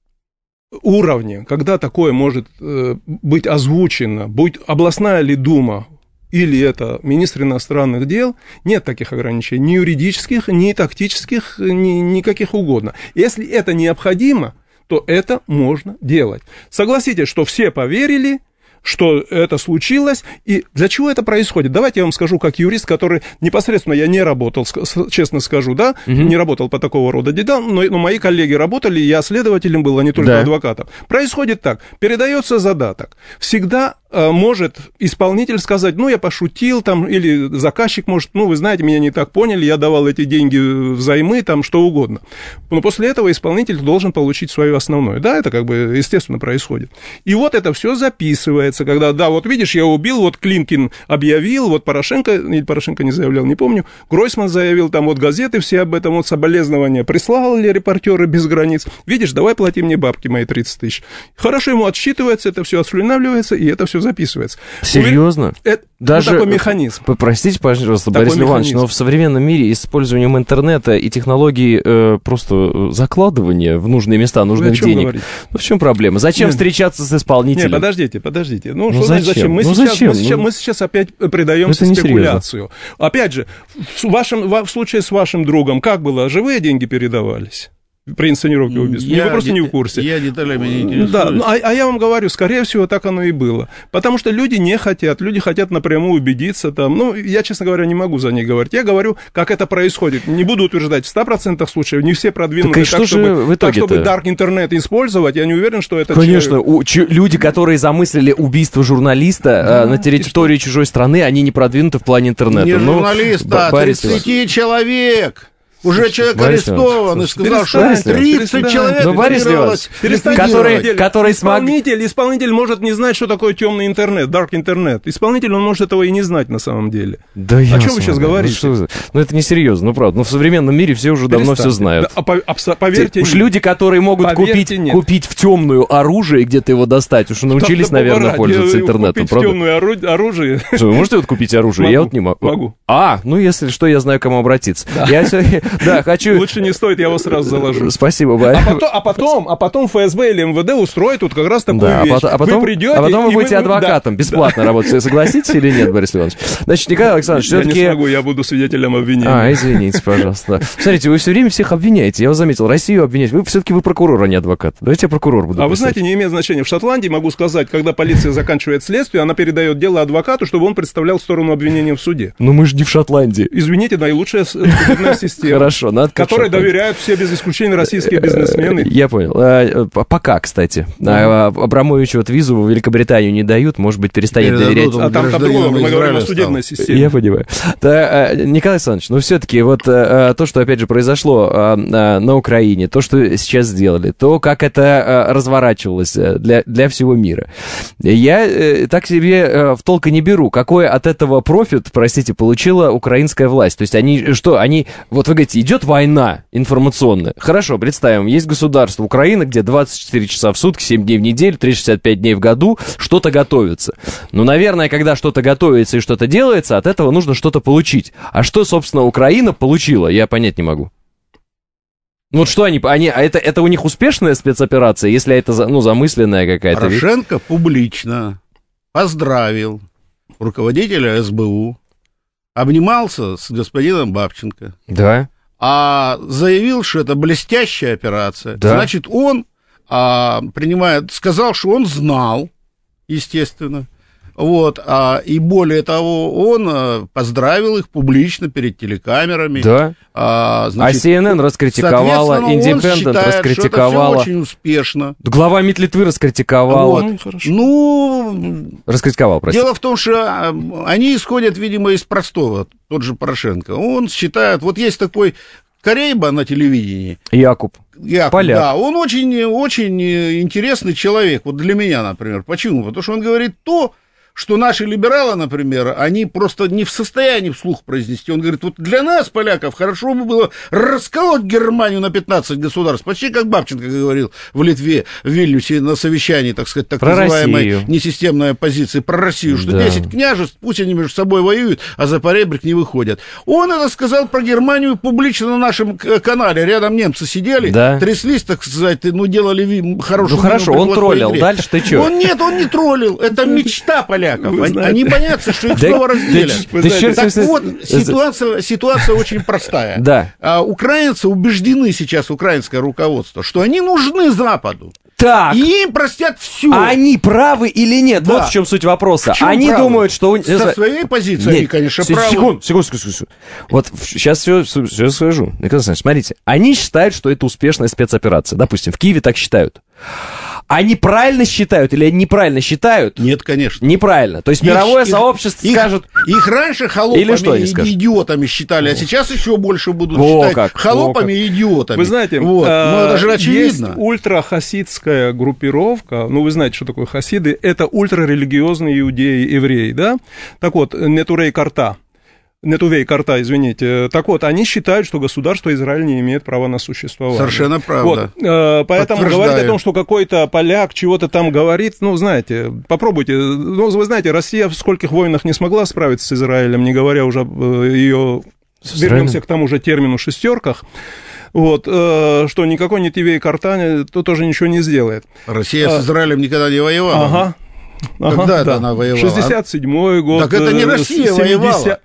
уровня, когда такое может быть озвучено, будь областная ли дума, или это министр иностранных дел, нет таких ограничений, ни юридических, ни тактических, никаких угодно. Если это необходимо, то это можно делать. Согласитесь, что все поверили, что это случилось, и для чего это происходит? Давайте я вам скажу, как юрист, который непосредственно, я не работал, честно скажу, да, не работал по такого рода делам, но мои коллеги работали, я следователем был, а не только адвокатом. Происходит так, передается задаток, всегда может исполнитель сказать, я пошутил, там, или заказчик может, вы знаете, меня не так поняли, я давал эти деньги взаймы, там, что угодно. Но после этого исполнитель должен получить свое основное. Да, это как бы естественно происходит. И вот это все записывается, когда, вот видишь, я убил, вот Климкин объявил, вот Порошенко, или Порошенко не заявлял, не помню, Гройсман заявил, там вот газеты все об этом, вот соболезнования прислали репортеры без границ. Видишь, давай плати мне бабки мои 30 тысяч. Хорошо ему отсчитывается, это все отслюнавливается, и это все записывается. Серьезно? Это даже такой механизм. Простите, пожалуйста, Борис Иванович, но в современном мире использованием интернета и технологий просто закладывания в нужные места нужных денег. Говорите? В чем проблема? Зачем встречаться с исполнителем? Подождите. Что значит зачем? Мы сейчас опять предаемся спекуляцию. Опять же, в случае с вашим другом, как было? Живые деньги передавались? При инсценировке убийства. Вы просто не в курсе. Я деталями не интересуюсь. Да, а я вам говорю, скорее всего, так оно и было. Потому что люди не хотят, люди хотят напрямую убедиться там. Я, честно говоря, не могу за них говорить. Я говорю, как это происходит. Не буду утверждать в 100% случаев, не все продвинуты так, чтобы dark интернет использовать. Я не уверен, что это... Конечно, люди, которые замыслили убийство журналиста на территории чужой страны, они не продвинуты в плане интернета. Не журналиста, а 30 человек. Уже человек арестован и сказал, что 30 человек тренировалось. Исполнитель может не знать, что такое темный интернет, dark интернет. Исполнитель, он может этого и не знать на самом деле. Да о чем вы сейчас говорите? Это несерьезно, правда. В современном мире все уже давно все знают. Поверьте. Уж люди, которые могут купить в темную оружие, где-то его достать, уж научились, наверное, пользоваться интернетом. Купить в темное оружие. Что, вы можете купить оружие? Я вот не могу. Могу. Если что, я знаю, к кому обратиться. Да, хочу... Лучше не стоит, я его сразу заложу. Спасибо, Борис. А потом ФСБ или МВД устроит тут как раз такую вещь. Вы придете, вы будете адвокатом, бесплатно работать. Согласитесь или нет, Борис Иванович? Значит, Николай Александрович, все-таки... Я не смогу, я буду свидетелем обвинения. Извините, пожалуйста. Смотрите, вы все время всех обвиняете. Я вас заметил, Россию обвинять. Вы прокурор, а не адвокат. Давайте я прокурор буду. Вы знаете, не имеет значения. В Шотландии, могу сказать, когда полиция заканчивает следствие, она передает дело адвокату, чтобы он представлял сторону обвинения в суде. Но мы же не в Шотландии. Извините, наилучшая судебная система. Хорошо, надо которой доверяют все без исключения российские бизнесмены. Я понял. Пока, кстати. Абрамовичу визу в Великобританию не дают, может быть, перестанет доверять. А там другое, мы говорим о судебной системе. Я понимаю. Николай Александрович, все-таки то, что, опять же, произошло на Украине, то, что сейчас сделали, то, как это разворачивалось для всего мира. Я так себе в толк и не беру. Какой от этого профит, простите, получила украинская власть? То есть они, вот вы говорите, смотрите, идет война информационная. Хорошо, представим, есть государство Украина, где 24 часа в сутки, 7 дней в неделю, 365 дней в году что-то готовится. Ну, наверное, когда что-то готовится и что-то делается, от этого нужно что-то получить. А что, собственно, Украина получила, я понять не могу. Вот что это у них успешная спецоперация, если это, замысленная какая-то Порошенко публично поздравил руководителя СБУ, обнимался с господином Бабченко. Да. А заявил, что это блестящая операция. Да. Значит, он сказал, что он знал, естественно. Вот, и более того, он поздравил их публично перед телекамерами. Да. Значит, CNN раскритиковала, Independent раскритиковала. Что это все очень успешно. Глава МИД Литвы раскритиковала. Вот. Раскритиковал, простите. Дело в том, что они исходят, видимо, из простого. Тот же Порошенко. Он считает, вот есть такой Корейба на телевидении. Якуб. Поляк. Да, он очень интересный человек. Вот для меня, например. Почему? Потому что он говорит то, что наши либералы, например, они просто не в состоянии вслух произнести. Он говорит, вот для нас, поляков, хорошо бы было расколоть Германию на 15 государств. Почти как Бабченко говорил в Литве, в Вильнюсе на совещании, так сказать, так про называемой Россию. Несистемной оппозиции, про Россию, что 10 княжеств, пусть они между собой воюют, а за поребрик не выходят. Он это сказал про Германию публично на нашем канале. Рядом немцы сидели, тряслись, так сказать, делали хорошую... Ну хорошо, он троллил, дальше ты что? Он не троллил, это мечта поляков. Они боятся, что их снова разделят. Так вот, ситуация очень простая. Да. Украинцы убеждены сейчас, украинское руководство, что они нужны Западу. Так. И им простят все. А они правы или нет? Да. Вот в чем суть вопроса. Они правы? Думают, что... Со своей позиции они, конечно, правы. Секунду. Вот сейчас все скажу. Николай Александрович, смотрите. Они считают, что это успешная спецоперация. Допустим, в Киеве так считают. Они правильно считают или они неправильно считают? Нет, конечно. Неправильно. То есть мировое сообщество скажет... Их раньше холопами и идиотами считали, а сейчас еще больше будут считать холопами и идиотами. Вы знаете, это же очевидно. Есть ультрахасидская группировка, вы знаете, что такое хасиды, это ультрарелигиозные иудеи, евреи, да? Так вот, Нетувей Карта, извините. Так вот, они считают, что государство Израиль не имеет права на существование. Совершенно правда. Вот. Поэтому говорить о том, что какой-то поляк чего-то там говорит, знаете, попробуйте. Вы знаете, Россия в скольких войнах не смогла справиться с Израилем, не говоря уже ее... Вернемся к тому же термину «шестерках». Вот, что никакой Нетувей Карта то тоже ничего не сделает. Россия с Израилем никогда не воевала. Когда это она воевала? 67-й год. Так это не Россия 70... воевала.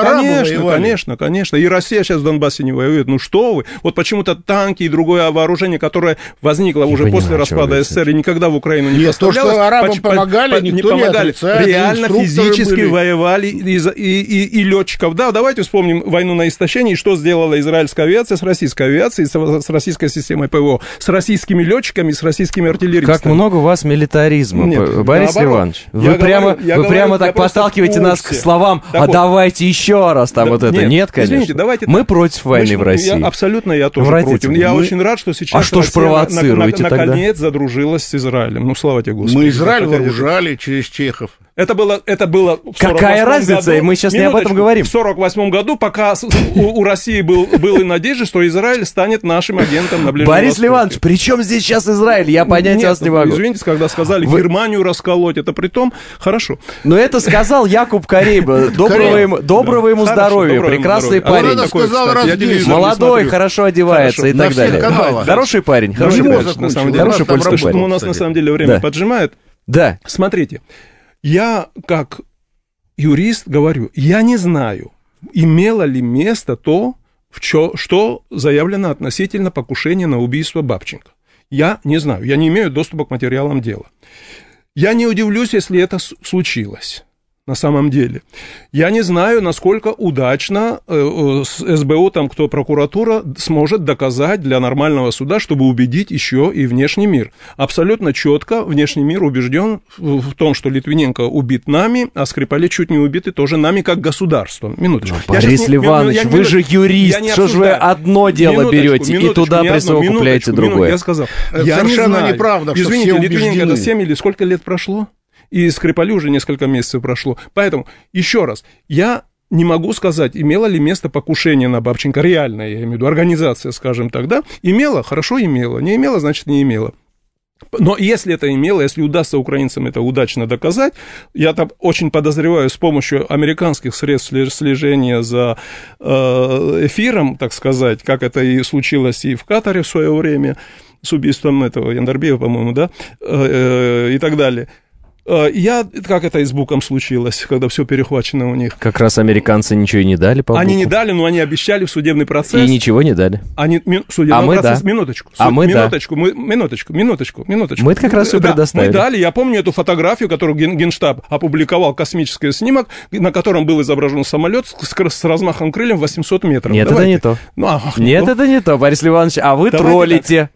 Конечно. И Россия сейчас в Донбассе не воюет. Ну что вы? Вот почему-то танки и другое вооружение, которое возникло уже после распада СССР и никогда в Украину не поставлялось. То, что арабам помогали, никто не отрицает. Реально физически воевали и летчиков. Да, давайте вспомним войну на истощение, и что сделала израильская авиация с российской авиацией, с российской системой ПВО, с российскими летчиками, с российскими артиллеристами. Как много у вас милитаризма, Борис Иванович. Вы прямо так подталкиваете нас к словам, давайте еще раз там вот это. Нет, конечно. Извините, давайте мы против войны в России. Абсолютно, я тоже против. Я очень рад, что сейчас Россия наконец задружилась с Израилем. Слава тебе, Господи. Мы Израиль вооружали через чехов. Это было в 48-м Какая разница? году. Мы сейчас не об этом говорим. В 48-м году, пока у России был и надежда, что Израиль станет нашим агентом на Ближнем Борис Востоке. Ливанович, при чем здесь сейчас Израиль? Я понять вас не могу. Извините, когда сказали Германию расколоть, это при том, хорошо. Но это сказал Якуб Корейба. Доброго ему здоровья. Прекрасный парень. Молодой, хорошо одевается и так далее. Хороший парень. Хороший польский парень. У нас на самом деле время поджимает. Да. Смотрите. Я, как юрист, говорю, я не знаю, имело ли место то, что заявлено относительно покушения на убийство Бабченко. Я не знаю, я не имею доступа к материалам дела. Я не удивлюсь, если это случилось. На самом деле. Я не знаю, насколько удачно СБУ, кто прокуратура, сможет доказать для нормального суда, чтобы убедить еще и внешний мир. Абсолютно четко внешний мир убежден в том, что Литвиненко убит нами, а Скрипалей чуть не убиты тоже нами как государством. Минуточку. Борис Ливанович, вы же юрист, что же вы одно дело берете и туда присовокупляете другое? Я сказал. Совершенно неправда, что извините, все Литвиненко убеждены. это 7 или сколько лет прошло? И Скрипалю уже несколько месяцев прошло. Поэтому, еще раз, я не могу сказать, имело ли место покушение на Бабченко, реальное, я имею в виду, организация, скажем так, да, имела, хорошо имела, не имела, значит, не имела. Но если это имело, если удастся украинцам это удачно доказать, я там очень подозреваю с помощью американских средств слежения за эфиром, так сказать, как это и случилось и в Катаре в свое время, с убийством этого Яндарбиева, по-моему, да, и так далее. Как это и с Буком случилось, когда все перехвачено у них? Как раз американцы ничего и не дали по Буку. Они не дали, но они обещали в судебный процесс. И ничего не дали. Судебный процесс, да. Минуточку. Минуточку. Мы это как раз все предоставили. Мы дали, я помню эту фотографию, которую Генштаб опубликовал, космический снимок, на котором был изображен самолет с размахом крыльев 800 метров. Нет, это не то. Это не то, Борис Ливанович, а вы троллите.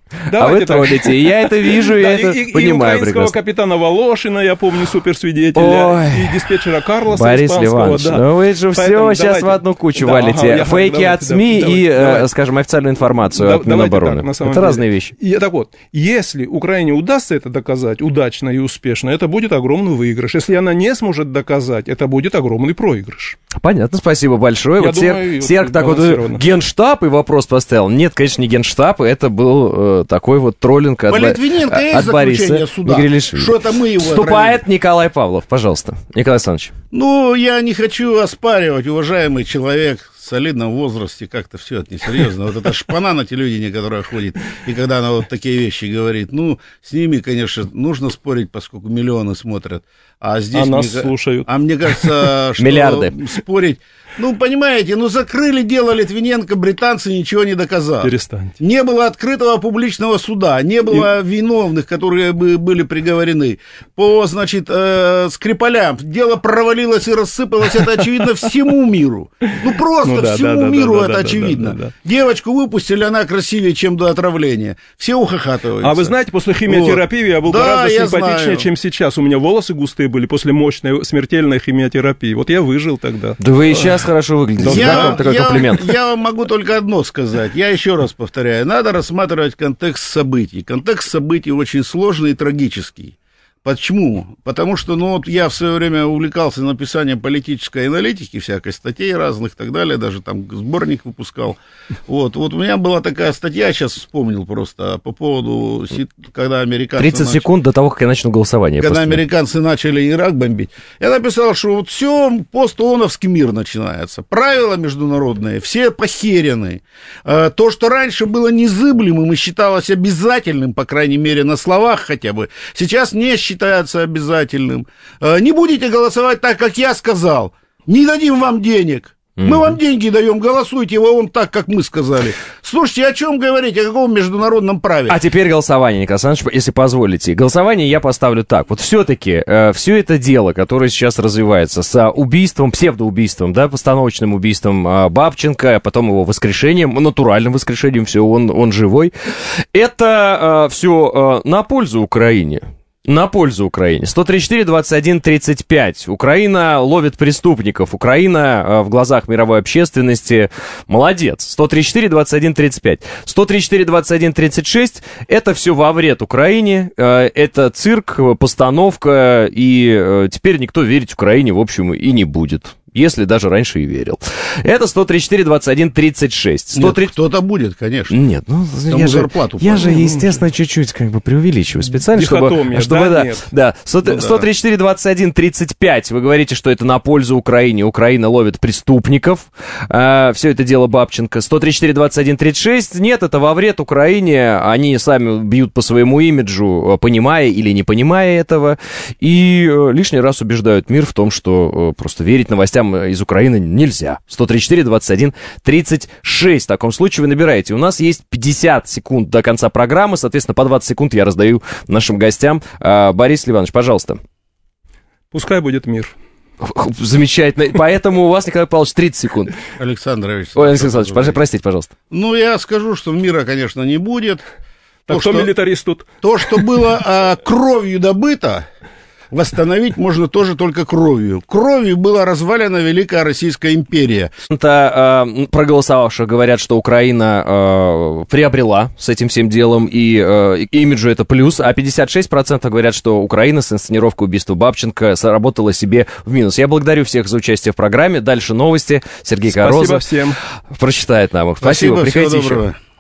И я это вижу, я это понимаю прекрасно. И украинского капитана Волошина, я помню, суперсвидетеля, и диспетчера Карлоса Борис испанского. Ливанович, да. ну вы же все сейчас в одну кучу валите. Фейки от СМИ и, скажем, официальную информацию от Минобороны. Это разные вещи. Так вот, если Украине удастся это доказать удачно и успешно, это будет огромный выигрыш. Если она не сможет доказать, это будет огромный проигрыш. Понятно, спасибо большое. Вот Серг так вот Генштаб и вопрос поставил. Нет, конечно, не Генштаб, это был такой вот троллинг от Бориса Мигрелишвили. Что это мы его Вступает Николай Павлов, пожалуйста. Николай Александрович. Ну, я не хочу оспаривать, уважаемый человек в солидном возрасте, как-то все это несерьезно. Вот эта шпана на телевидении, которая ходит, и когда она вот такие вещи говорит, ну, с ними, конечно, нужно спорить, поскольку миллионы смотрят. А здесь... нас слушают. А мне кажется, что миллиарды. Спорить... Ну, понимаете, закрыли дело Литвиненко, британцы ничего не доказали. Перестаньте. Не было открытого публичного суда, не было виновных, которые бы были приговорены. По, значит, Скрипалям дело провалилось и рассыпалось, это очевидно всему миру. Ну, просто всему миру это очевидно. Девочку выпустили, она красивее, чем до отравления. Все ухахатываются. А вы знаете, после химиотерапии я был гораздо симпатичнее, чем сейчас. У меня волосы густые были после мощной смертельной химиотерапии. Вот я выжил тогда. Да вы и сейчас хорошо выглядите. Такой комплимент. Я вам могу только одно сказать. Я еще раз повторяю. Надо рассматривать контекст событий. Контекст событий очень сложный и трагический. Почему? Потому что, я в свое время увлекался написанием политической аналитики, всякой статей разных и так далее, даже там сборник выпускал. Вот у меня была такая статья, сейчас вспомнил просто, по поводу, когда американцы... 30 секунд до того, как я начну голосование. Когда американцы начали Ирак бомбить. Я написал, что вот все, пост-ООНовский мир начинается. Правила международные, все похерены. То, что раньше было незыблемым и считалось обязательным, по крайней мере, на словах хотя бы, сейчас не считается обязательным. Не будете голосовать так, как я сказал. Не дадим вам денег. Мы вам деньги даем, голосуйте вон так, как мы сказали. Слушайте, о чем говорить, о каком международном праве? А теперь голосование, Николай Александрович, если позволите. Голосование я поставлю так. Вот все-таки все это дело, которое сейчас развивается с убийством, псевдоубийством, да, постановочным убийством Бабченко, а потом его воскрешением, натуральным воскрешением, все, он живой. Это все на пользу Украине. На пользу Украине. 134-21-35. Украина ловит преступников. Украина в глазах мировой общественности молодец. 134-21-35. 134-21-36. Это все во вред Украине. Это цирк, постановка. И теперь никто верить Украине, в общем, и не будет. Если даже раньше и верил. Это 134-21-36. Нет, кто-то будет, конечно. Нет, я же, естественно, чуть-чуть преувеличиваю специально, чтобы 134-21-35. Вы говорите, что это на пользу Украине. Украина ловит преступников. Все это дело Бабченко. 134-21-36. Нет, это во вред Украине. Они сами бьют по своему имиджу, понимая или не понимая этого. И лишний раз убеждают мир в том, что просто верить новостям из Украины нельзя. 134-21-36. В таком случае вы набираете. У нас есть 50 секунд до конца программы. Соответственно, по 20 секунд я раздаю нашим гостям. Борис Ливанович, пожалуйста. Пускай будет мир. Замечательно. Поэтому у вас, Николай Павлович, 30 секунд. Александр Александрович, простите, пожалуйста. Ну, я скажу, что мира, конечно, не будет. Так кто милитарист тут? То, что было кровью добыто, восстановить можно тоже только кровью. Кровью была развалена Великая Российская империя. Проголосовавшие говорят, что Украина приобрела с этим всем делом, и имиджу это плюс, а 56% говорят, что Украина с инсценировкой убийства Бабченко сработала себе в минус. Я благодарю всех за участие в программе. Дальше новости. Сергей Корозов всем. Прочитает нам их. Спасибо, приходите всего доброго. еще.